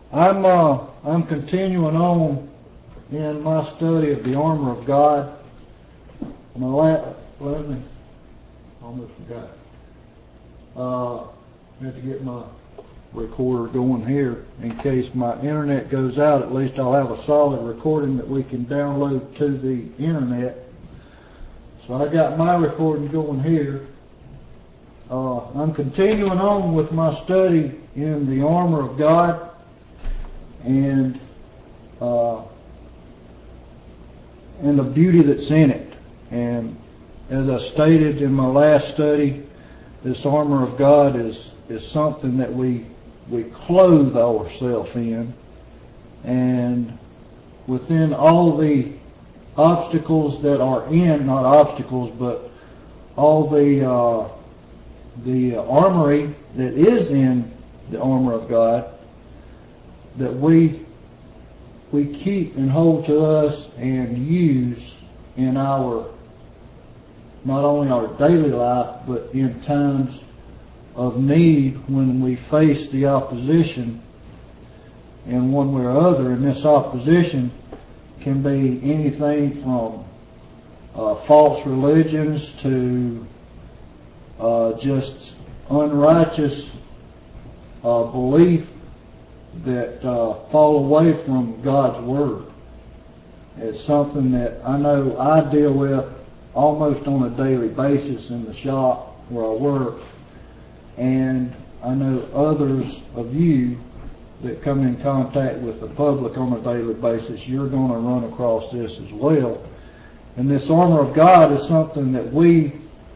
I'm continuing on in my study of the armor of God. Almost forgot. I have to get my recorder going here in case my internet goes out. At least I'll have a solid recording that we can download to the internet. So I got my recording going here. I'm continuing on with my study in the armor of God, and the beauty that's in it. And as I stated in my last study, this armor of God is something that we clothe ourselves in, and within all the obstacles that are not obstacles, but all the armory that is in the armor of God, that we keep and hold to us and use in our, not only our daily life, but in times of need when we face the opposition in one way or other. And this opposition can be anything from false religions to just unrighteous belief that fall away from God's Word. It's something that I know I deal with almost on a daily basis in the shop where I work, and I know others of you that come in contact with the public on a daily basis, you're going to run across this as well. And this armor of God is something that we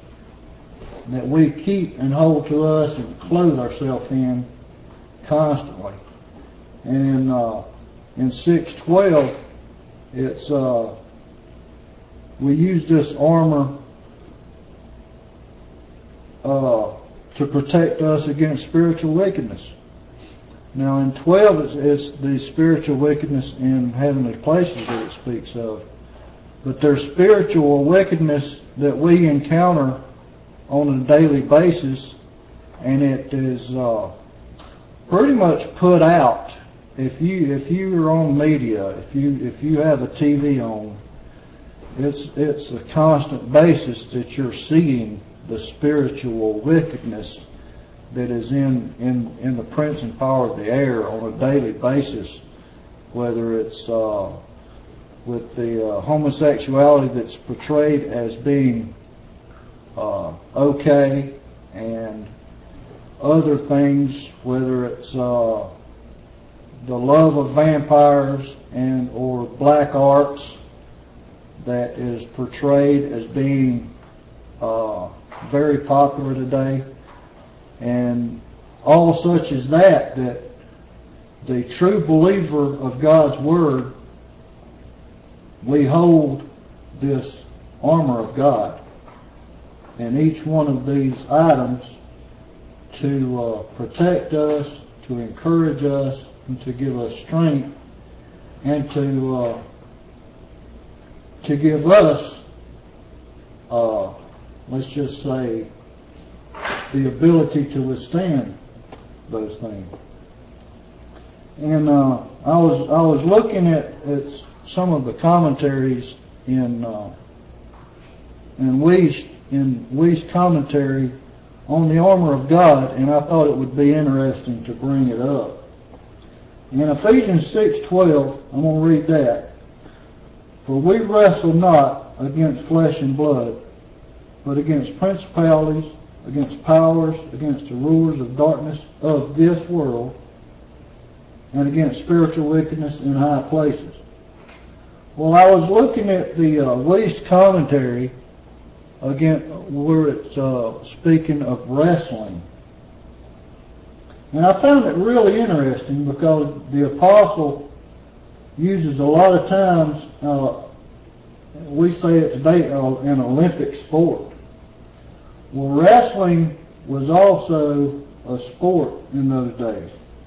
keep and hold to us and clothe ourselves in constantly. And in 6:12, it's we use this armor to protect us against spiritual wickedness. Now in 12, it's the spiritual wickedness in heavenly places that it speaks of. But there's spiritual wickedness that we encounter on a daily basis, and it is pretty much put out. If you are on media, if you have a TV on, it's a constant basis that you're seeing the spiritual wickedness that is in the prince and power of the air on a daily basis, whether it's with the homosexuality that's portrayed as being okay, and other things, whether it's the love of vampires and or black arts that is portrayed as being very popular today, and all such as that the true believer of God's Word, we hold this armor of God and each one of these items to protect us, to encourage us, and to give us strength, and to give us, let's just say, the ability to withstand those things. And I was looking at some of the commentaries in Wuest's commentary on the armor of God, and I thought it would be interesting to bring it up. In Ephesians 6:12, I'm going to read that. For we wrestle not against flesh and blood, but against principalities, against powers, against the rulers of darkness of this world, and against spiritual wickedness in high places. Well, I was looking at the Wuest commentary again, where it's speaking of wrestling. And I found it really interesting because the apostle uses a lot of times, we say it's an Olympic sport. Well, wrestling was also a sport in those days.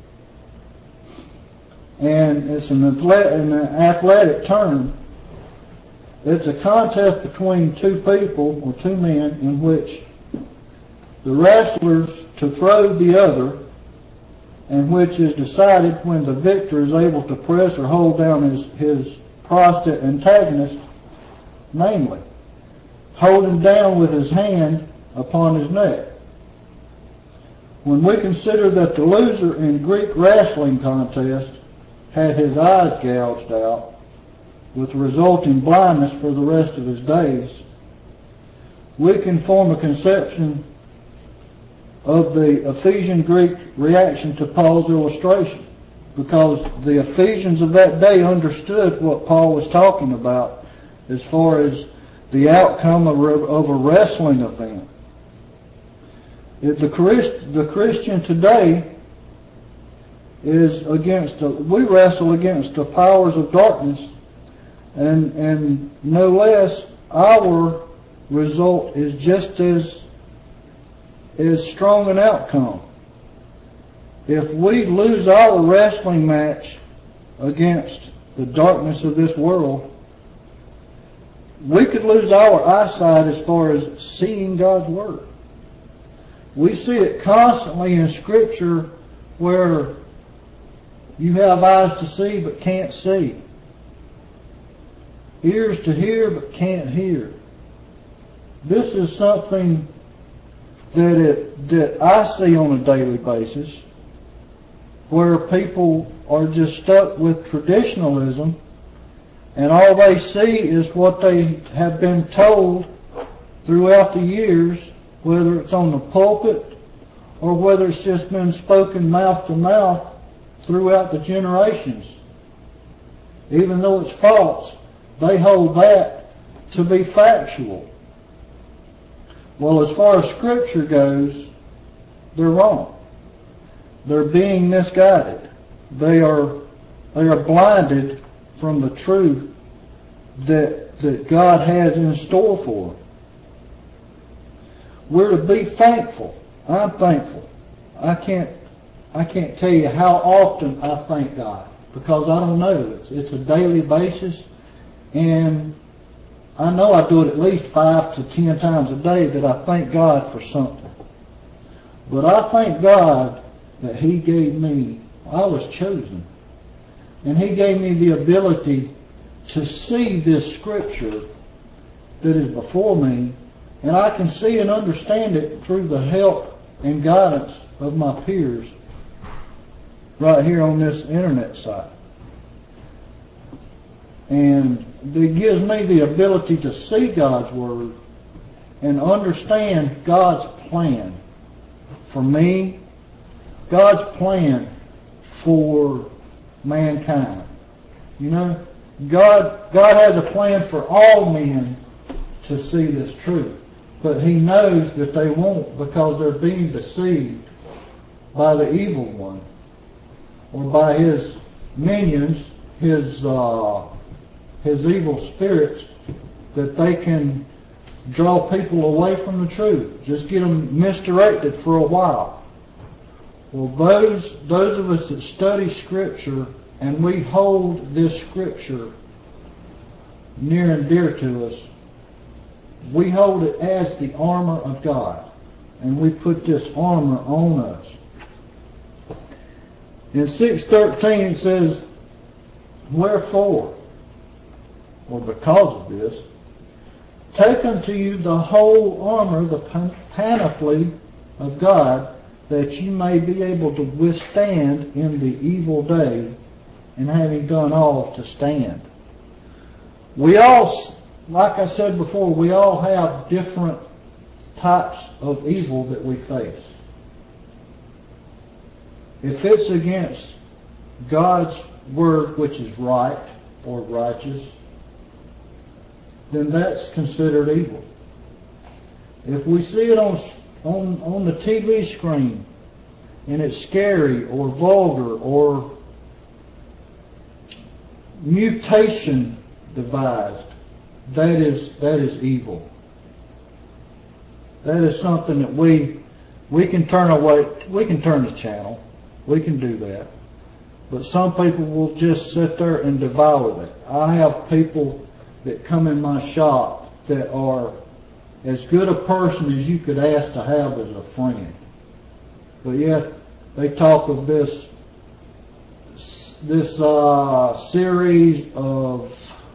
And it's an athletic term. It's a contest between two people or two men in which the wrestlers to throw the other and which is decided when the victor is able to press or hold down his Protestant antagonist, namely, holding down with his hand upon his neck. When we consider that the loser in Greek wrestling contest had his eyes gouged out, with resulting blindness for the rest of his days, we can form a conception of the Ephesian Greek reaction to Paul's illustration, because the Ephesians of that day understood what Paul was talking about as far as the outcome of a wrestling event. The Christian today is we wrestle against the powers of darkness, and no less our result is just as strong an outcome. If we lose our wrestling match against the darkness of this world, we could lose our eyesight as far as seeing God's Word. We see it constantly in Scripture where you have eyes to see but can't see, ears to hear but can't hear. This is something that I see on a daily basis, where people are just stuck with traditionalism, and all they see is what they have been told throughout the years, whether it's on the pulpit or whether it's just been spoken mouth to mouth throughout the generations. Even though it's false, they hold that to be factual. Well, as far as Scripture goes, they're wrong. They're being misguided. They are blinded from the truth that God has in store for them. We're to be thankful. I'm thankful. I can't tell you how often I thank God, because I don't know. It's a daily basis, and I know I do it at least 5 to 10 times a day that I thank God for something. But I thank God that He gave me, I was chosen, and He gave me the ability to see this Scripture that is before me, and I can see and understand it through the help and guidance of my peers right here on this internet site. And it gives me the ability to see God's Word and understand God's plan for me, God's plan for mankind. You know, God has a plan for all men to see this truth, but He knows that they won't, because they're being deceived by the evil one, or by his minions, his evil spirits, that they can draw people away from the truth, just get them misdirected for a while. Well, those of us that study Scripture and we hold this Scripture near and dear to us, we hold it as the armor of God, and we put this armor on us. In 6:13 it says, "Wherefore," or because of this, "take unto you the whole armor, the panoply of God, that you may be able to withstand in the evil day, and having done all, to stand." We all, like I said before, we all have different types of evil that we face. If it's against God's Word, which is right or righteous, then that's considered evil. If we see it on the TV screen and it's scary or vulgar or mutation devised, that is evil. That is something that we can turn away. We can turn the channel. We can do that. But some people will just sit there and devour that. I have people that come in my shop that are as good a person as you could ask to have as a friend. But yet they talk of this series of,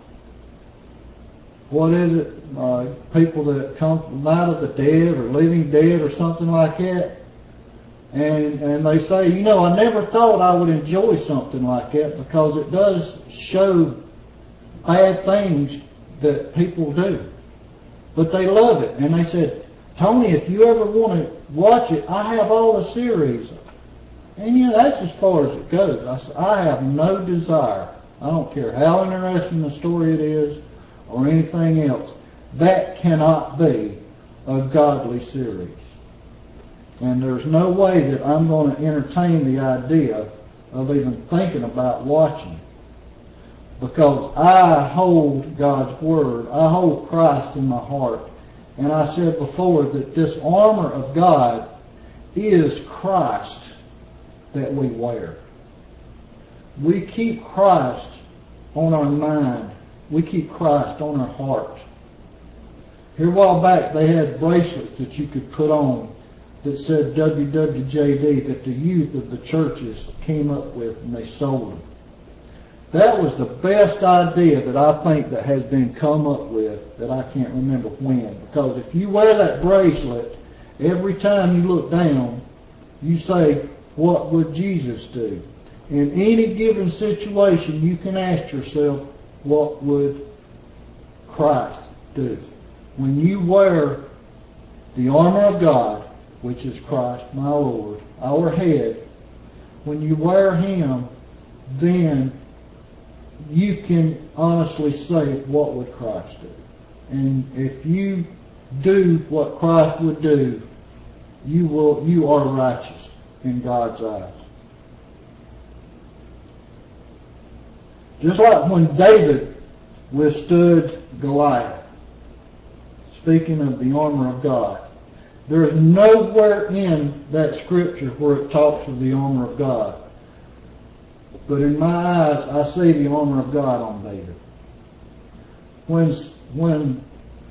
what is it? People that come from out of the dead or living dead or something like that. And they say, I never thought I would enjoy something like that because it does show bad things that people do. But they love it. And they said, Tony, if you ever want to watch it, I have all the series. And that's as far as it goes. I have no desire. I don't care how interesting the story it is or anything else. That cannot be a godly series. And there's no way that I'm going to entertain the idea of even thinking about watching. Because I hold God's Word. I hold Christ in my heart. And I said before that this armor of God is Christ that we wear. We keep Christ on our mind. We keep Christ on our heart. Here a while back they had bracelets that you could put on that said WWJD, that the youth of the churches came up with, and they sold them. That was the best idea that I think that has been come up with, that I can't remember when. Because if you wear that bracelet, every time you look down, you say, what would Jesus do? In any given situation, you can ask yourself, what would Christ do? When you wear the armor of God, which is Christ, my Lord, our head, when you wear Him, then you can honestly say, what would Christ do? And if you do what Christ would do, you are righteous in God's eyes. Just like when David withstood Goliath, speaking of the armor of God, there is nowhere in that scripture where it talks of the armor of God. But in my eyes, I see the armor of God on David. When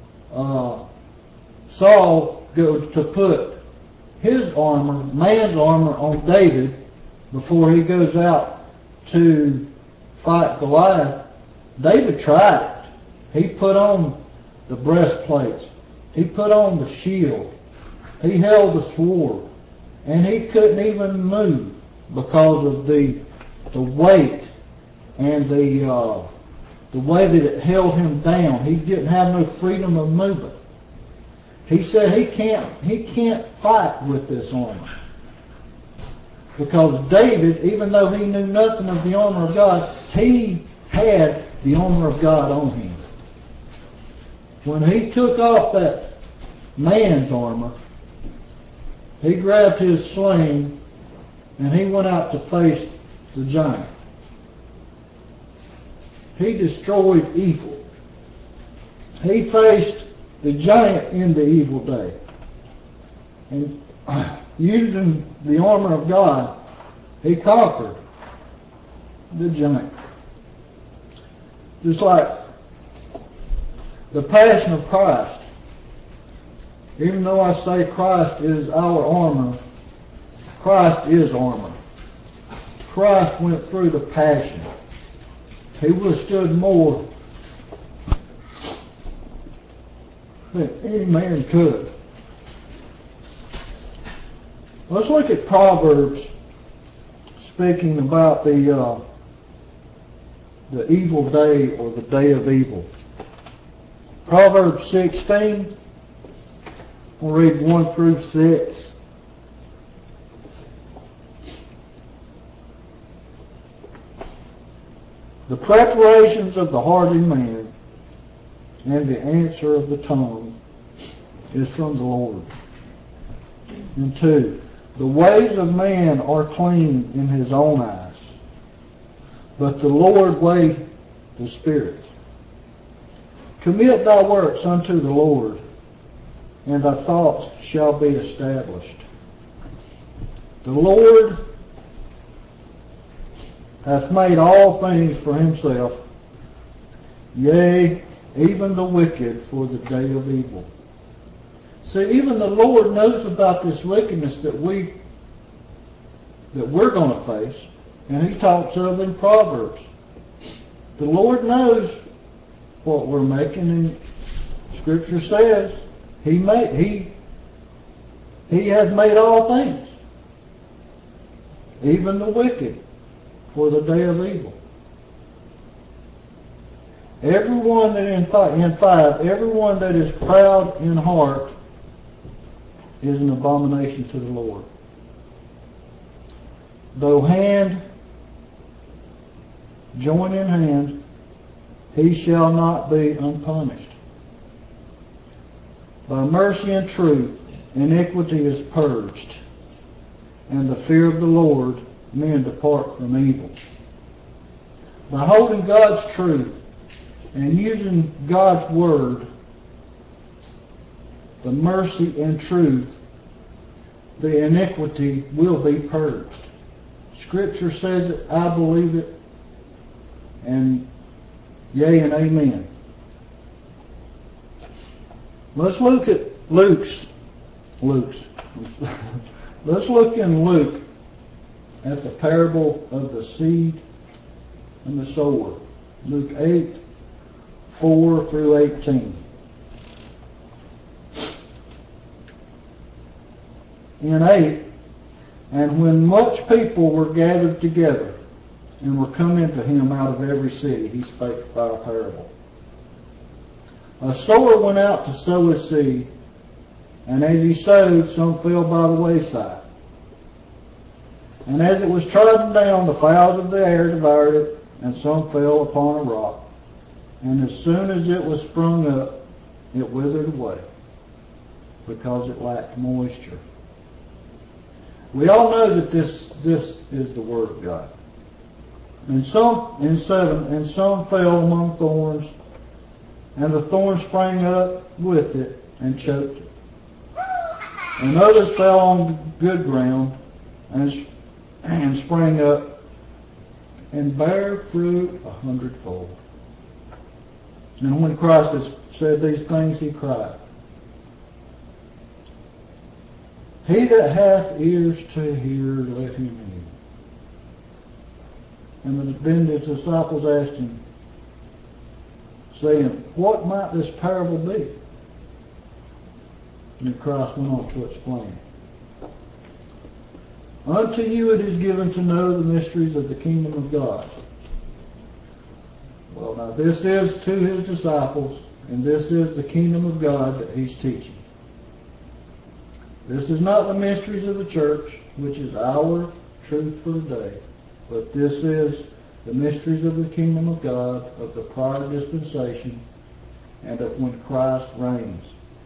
Saul goes to put his armor, man's armor, on David before he goes out to fight Goliath, David tried it. He put on the breastplates. He put on the shield. He held the sword. And he couldn't even move because of the weight and the way that it held him down. He didn't have no freedom of movement. He said he can't fight with this armor. Because David, even though he knew nothing of the armor of God, he had the armor of God on him. When he took off that man's armor, he grabbed his sling and he went out to face the giant. He destroyed evil. He faced the giant in the evil day. And using the armor of God, he conquered the giant. Just like the passion of Christ. Even though I say Christ is our armor, Christ is armor. Christ went through the passion. He withstood more than any man could. Let's look at Proverbs, speaking about the evil day, or the day of evil. Proverbs 16, we'll read 1 through 6. The preparations of the heart in man, and the answer of the tongue, is from the Lord. And 2, the ways of man are clean in his own eyes, but the Lord weigheth the spirits. Commit thy works unto the Lord, and thy thoughts shall be established. The Lord hath made all things for himself, yea, even the wicked for the day of evil. See, even the Lord knows about this wickedness that we that we're going to face, and he talks of in Proverbs. The Lord knows what we're making, and Scripture says He has made all things, even the wicked, for the day of evil. Everyone that in 5, everyone that is proud in heart is an abomination to the Lord. Though hand join in hand, he shall not be unpunished. By mercy and truth, iniquity is purged, and the fear of the Lord, men depart from evil. By holding God's truth and using God's word, the mercy and truth, the iniquity will be purged. Scripture says it, I believe it, and yea and amen. Let's look at Luke's. Let's look in Luke at the parable of the seed and the sower. Luke 8, 4 through 18. In 8, and when much people were gathered together and were come into him out of every city, he spake by a parable. A sower went out to sow his seed, and as he sowed, some fell by the wayside. And as it was trodden down, the fowls of the air devoured it, and some fell upon a rock. And as soon as it was sprung up, it withered away, because it lacked moisture. We all know that this is the Word of God. And some, in 7, and some fell among thorns, and the thorns sprang up with it and choked it. And others fell on good ground and sprang up and bare fruit 100-fold. And when Christ has said these things, he cried, He that hath ears to hear, let him hear. And then the disciples asked him, saying, What might this parable be? And Christ went on to explain. Unto you it is given to know the mysteries of the kingdom of God. Well, now this is to his disciples, and this is the kingdom of God that he's teaching. This is not the mysteries of the church, which is our truth for today, but this is the mysteries of the kingdom of God, of the prior dispensation, and of when Christ reigns.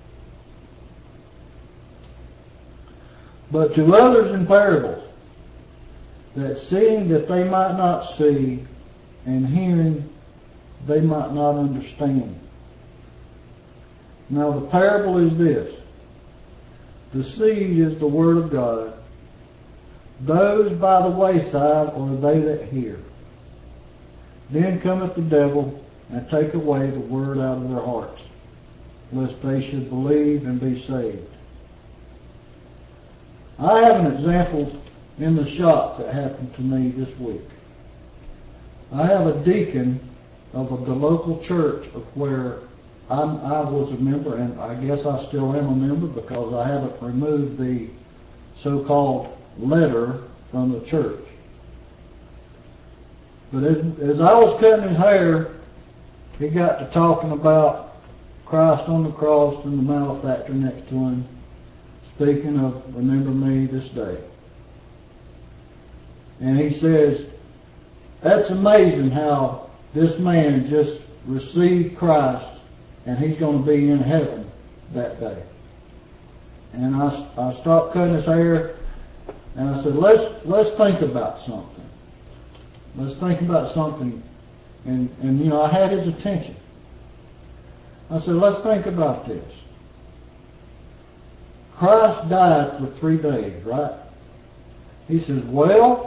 But to others in parables, that seeing that they might not see, and hearing they might not understand. Now the parable is this. The seed is the word of God. Those by the wayside are they that hear. Then cometh the devil and take away the word out of their hearts, lest they should believe and be saved. I have an example in the shop that happened to me this week. I have a deacon of the local church of where I was a member, and I guess I still am a member because I haven't removed the so-called letter from the church. But as I was cutting his hair, he got to talking about Christ on the cross and the malefactor next to him, speaking of remember me this day. And he says, that's amazing how this man just received Christ and he's going to be in heaven that day. And I stopped cutting his hair and I said, let's think about something. Let's think about something. And you know, I had his attention. I said, let's think about this. Christ died for 3 days, right? He says, well,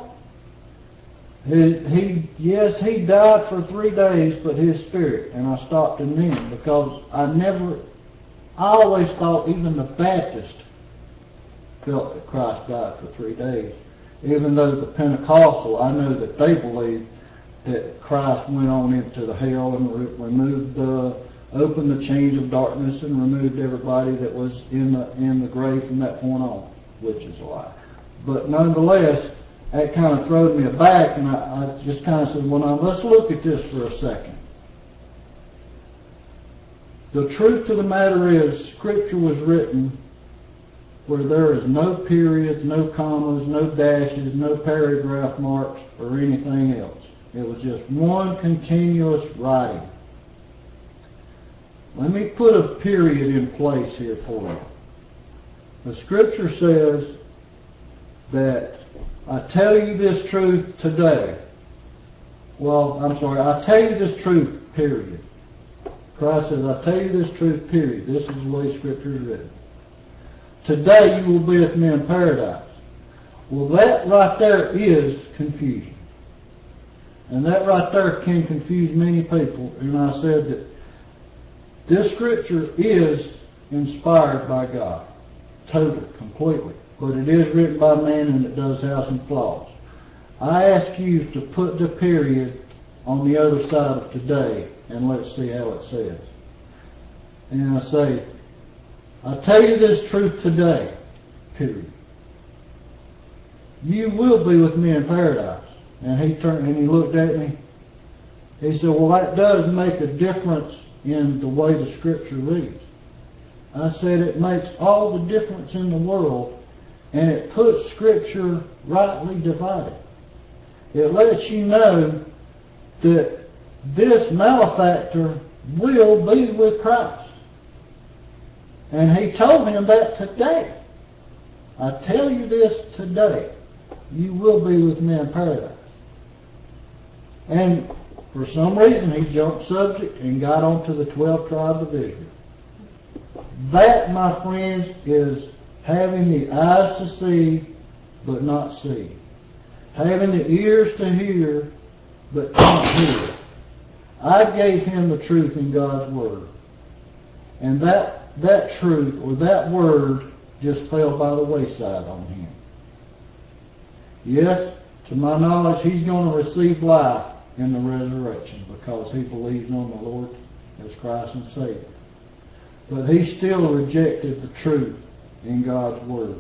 he died for 3 days, but his spirit. And I stopped him then because I always thought even the Baptist felt that Christ died for 3 days. Even though the Pentecostal, I know that they believe that Christ went on into the hell and opened the chains of darkness and removed everybody that was in the grave from that point on, which is a lie. But nonetheless, that kind of throwed me aback, and I just kind of said, well, now let's look at this for a second. The truth of the matter is, Scripture was written where there is no periods, no commas, no dashes, no paragraph marks, or anything else. It was just one continuous writing. Let me put a period in place here for you. The Scripture says that I tell you this truth today. Well, I'm sorry, I tell you this truth, period. Christ says, I tell you this truth, period. This is the way Scripture is written. Today you will be with me in paradise. Well, that right there is confusion. And that right there can confuse many people. And I said that this Scripture is inspired by God. Totally, completely. But it is written by man and it does have some flaws. I ask you to put the period on the other side of today and let's see how it says. And I say, I tell you this truth today, period. You will be with me in paradise. And he turned and he looked at me. He said, well, that does make a difference in the way the Scripture reads. I said, it makes all the difference in the world, and it puts Scripture rightly divided. It lets you know that this malefactor will be with Christ. And he told him that today. I tell you this today. You will be with me in paradise. And for some reason he jumped subject and got onto the 12 tribes of Israel. That, my friends, is having the eyes to see but not see. Having the ears to hear but not hear. I gave him the truth in God's Word. And that truth or that word just fell by the wayside on him. Yes, to my knowledge, he's going to receive life in the resurrection because he believes on the Lord as Christ and Savior. But he still rejected the truth in God's Word.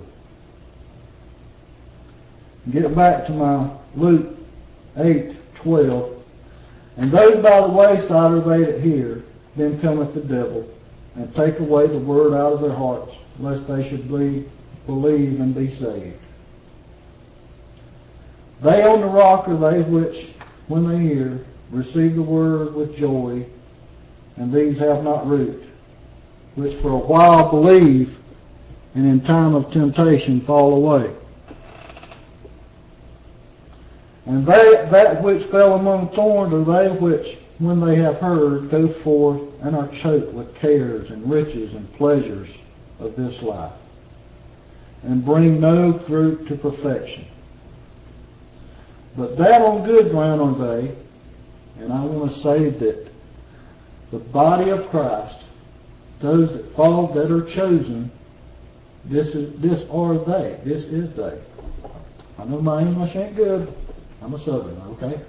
Get back to my Luke 8:12. And those by the wayside are they that hear, then cometh the devil, and take away the word out of their hearts, lest they should believe and be saved. They on the rock are they which, when they hear, receive the word with joy, and these have not root, which for a while believe, and in time of temptation fall away. And that which fell among thorns are they which, when they have heard, go forth and are choked with cares and riches and pleasures of this life, and bring no fruit to perfection. But that on good ground are they, and I want to say that the body of Christ, those that fall, that are chosen, this is they. I know my English ain't good. I'm a Southerner, okay?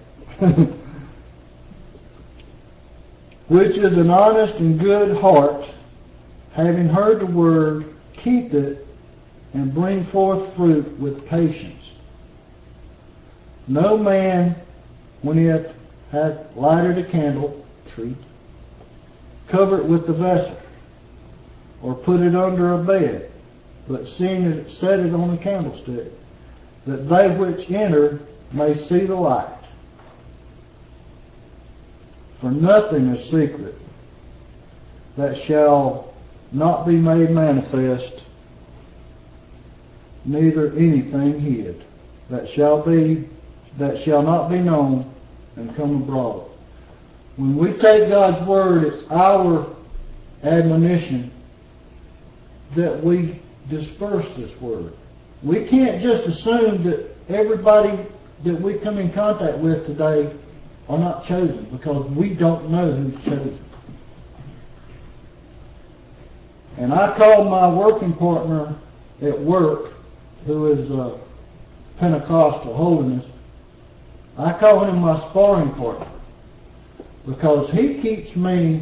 Which is an honest and good heart, having heard the word, keep it, and bring forth fruit with patience. No man, when he hath lighted a candle, cover it with the vessel, or put it under a bed, but seeing it, set it on a candlestick, that they which enter may see the light. For nothing is secret that shall not be made manifest, neither anything hid that shall not be known and come abroad. When we take God's Word, it's our admonition that we disperse this Word. We can't just assume that everybody that we come in contact with today are not chosen, because we don't know who's chosen. And I called my working partner at work, who is Pentecostal holiness. I call him my sparring partner because he keeps me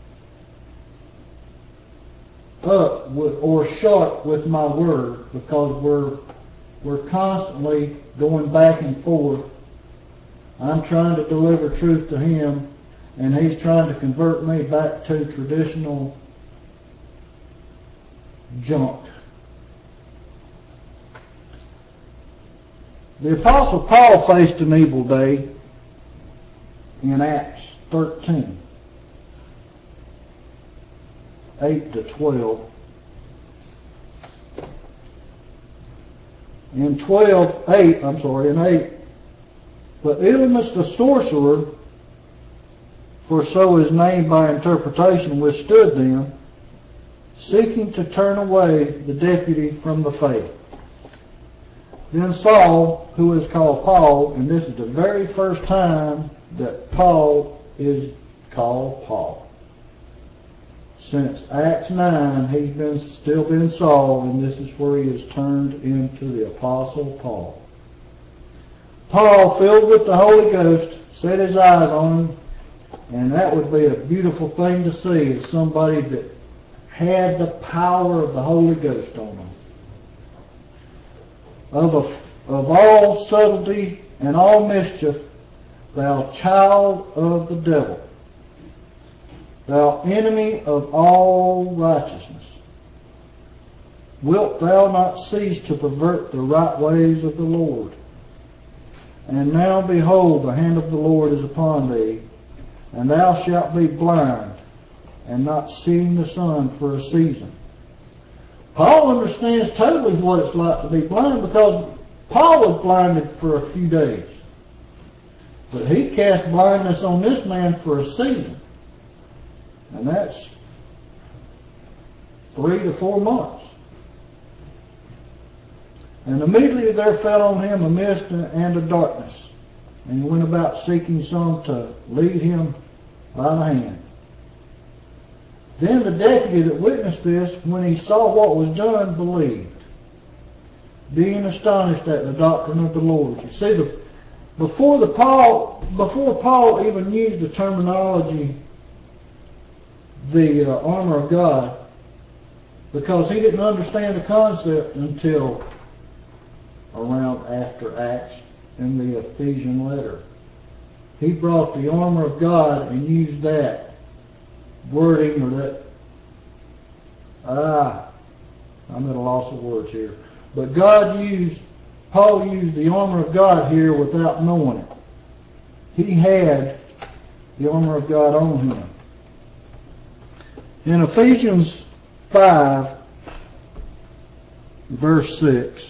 up with, or sharp with my word, because we're constantly going back and forth. I'm trying to deliver truth to him, and he's trying to convert me back to traditional junk. The Apostle Paul faced an evil day in Acts 13, 8 to 12. In 8, but Elymas the sorcerer, for so is named by interpretation, withstood them, seeking to turn away the deputy from the faith. Then Saul, who is called Paul, and this is the very first time that Paul is called Paul. Since Acts 9, he's still been Saul, and this is where he is turned into the Apostle Paul. Paul, filled with the Holy Ghost, set his eyes on him, and that would be a beautiful thing to see, as somebody that had the power of the Holy Ghost on them. Of all subtlety and all mischief, thou child of the devil, thou enemy of all righteousness, wilt thou not cease to pervert the right ways of the Lord? And now behold, the hand of the Lord is upon thee, and thou shalt be blind, and not seeing the sun for a season. Paul understands totally what it's like to be blind, because Paul was blinded for a few days. But he cast blindness on this man for a season. And that's 3 to 4 months. And immediately there fell on him a mist and a darkness, and he went about seeking some to lead him by the hand. Then the deputy that witnessed this, when he saw what was done, believed, being astonished at the doctrine of the Lord. You see, before Paul even used the terminology, the armor of God, because he didn't understand the concept until around after Acts in the Ephesian letter. He brought the armor of God and used that wording, or that, I'm at a loss of words here. But Paul used the armor of God here without knowing it. He had the armor of God on him. In Ephesians 5, verse 6,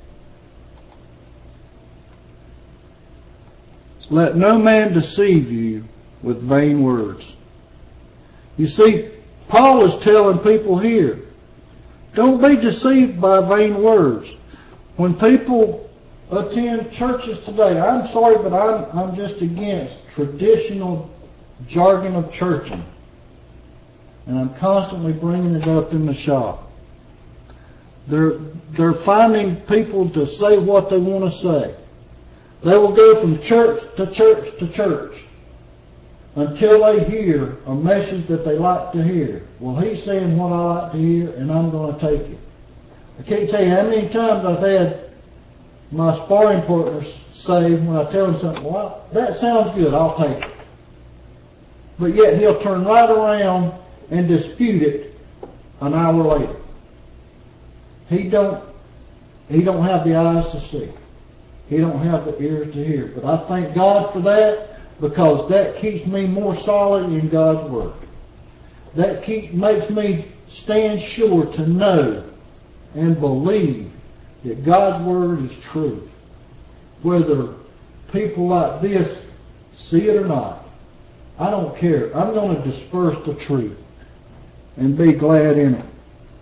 let no man deceive you with vain words. You see, Paul is telling people here, don't be deceived by vain words. When people attend churches today, I'm sorry, but I'm just against traditional jargon of churching. And I'm constantly bringing it up in the shop. They're finding people to say what they want to say. They will go from church to church to church until they hear a message that they like to hear. Well, he's saying what I like to hear, and I'm going to take it. I can't tell you how many times I've had my sparring partners say, when I tell him something, well, that sounds good, I'll take it. But yet he'll turn right around and dispute it an hour later. He don't have the eyes to see. He don't have the ears to hear. But I thank God for that, because that keeps me more solid in God's Word. That makes me stand sure to know and believe that God's Word is true. Whether people like this see it or not, I don't care. I'm going to disperse the truth and be glad in it.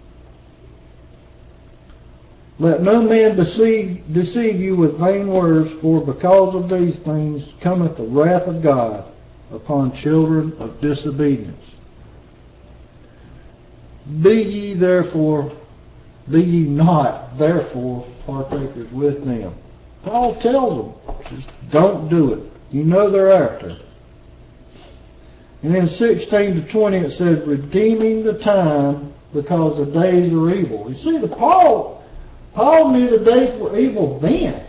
Let no man deceive you with vain words, for because of these things cometh the wrath of God upon children of disobedience. Be ye not therefore partakers with them. Paul tells them, just don't do it. You know they're after. And in 16 to 20 it says, redeeming the time because the days are evil. You see, Paul knew the days were evil then.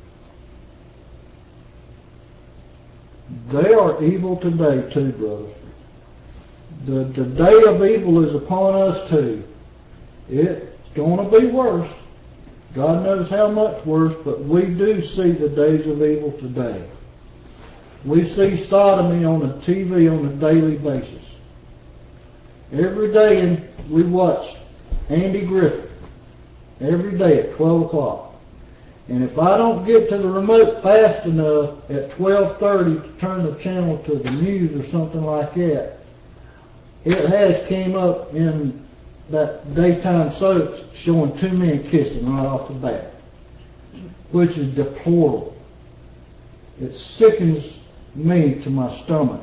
They are evil today too, brothers. The day of evil is upon us too. It's going to be worse. God knows how much worse, but we do see the days of evil today. We see sodomy on the TV on a daily basis. Every day we watch Andy Griffith. Every day at 12 o'clock. And if I don't get to the remote fast enough at 12:30 to turn the channel to the news or something like that, it has came up in that daytime soaps showing two men kissing right off the bat, which is deplorable. It sickens me to my stomach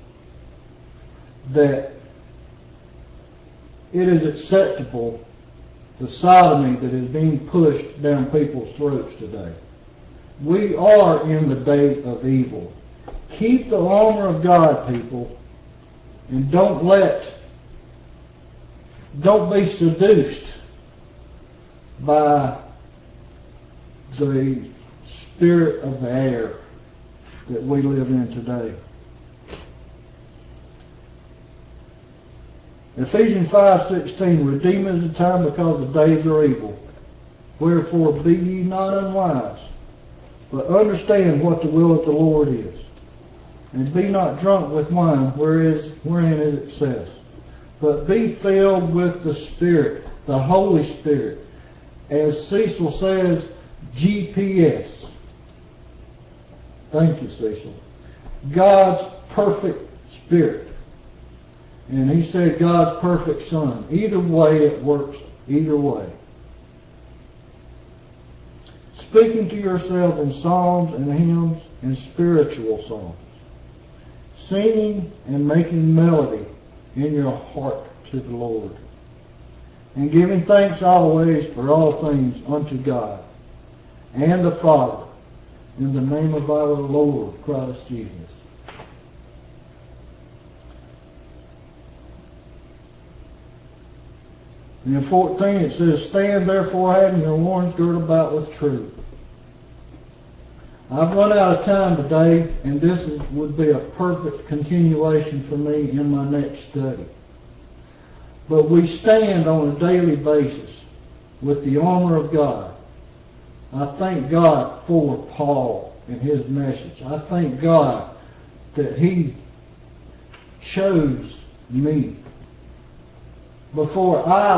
that it is acceptable, the sodomy that is being pushed down people's throats today. We are in the day of evil. Keep the armor of God, people, and don't be seduced by the spirit of the air that we live in today. Ephesians 5:16, redeem is the time because the days are evil. Wherefore be ye not unwise, but understand what the will of the Lord is. And be not drunk with wine, wherein is excess, but be filled with the Spirit, the Holy Spirit. As Cecil says, GPS. Thank you, Cecil. God's perfect Spirit. And he said God's perfect Son. Either way, it works either way. Speaking to yourself in psalms and hymns and spiritual songs. Singing and making melody in your heart to the Lord. And giving thanks always for all things unto God and the Father in the name of our Lord Christ Jesus. And in 14 it says, stand therefore having your loins girt about with truth. I've run out of time today, and this would be a perfect continuation for me in my next study. But we stand on a daily basis with the armor of God. I thank God for Paul and his message. I thank God that he chose me. Before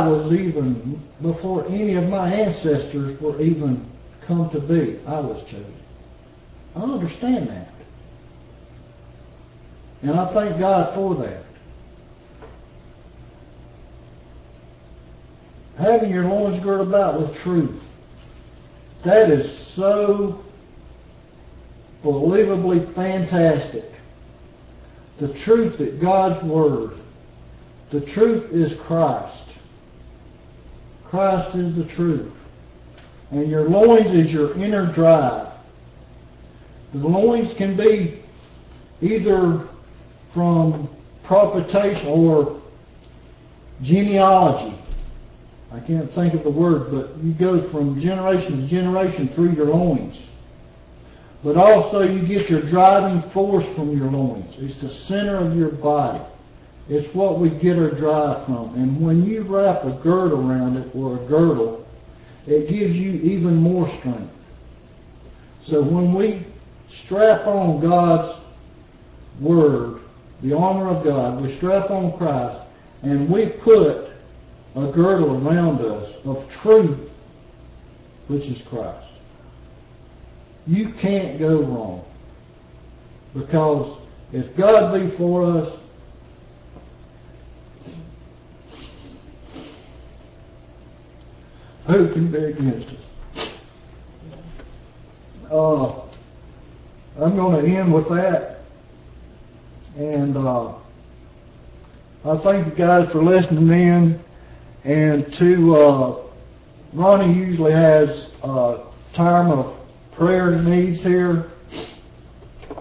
any of my ancestors were even come to be, I was chosen. I understand that. And I thank God for that. Having your loins girt about with truth. That is so believably fantastic. The truth that God's Word. The truth is Christ. Christ is the truth. And your loins is your inner drive. The loins can be either from propitiation or genealogy. I can't think of the word, but you go from generation to generation through your loins. But also you get your driving force from your loins. It's the center of your body. It's what we get our drive from. And when you wrap a girdle around it, or a girdle, it gives you even more strength. So when we strap on God's Word, the armor of God, we strap on Christ, and we put a girdle around us of truth, which is Christ. You can't go wrong. Because if God be for us, who can be against us? I'm going to end with that. And I thank you guys for listening in. And Ronnie usually has a time of prayer needs here.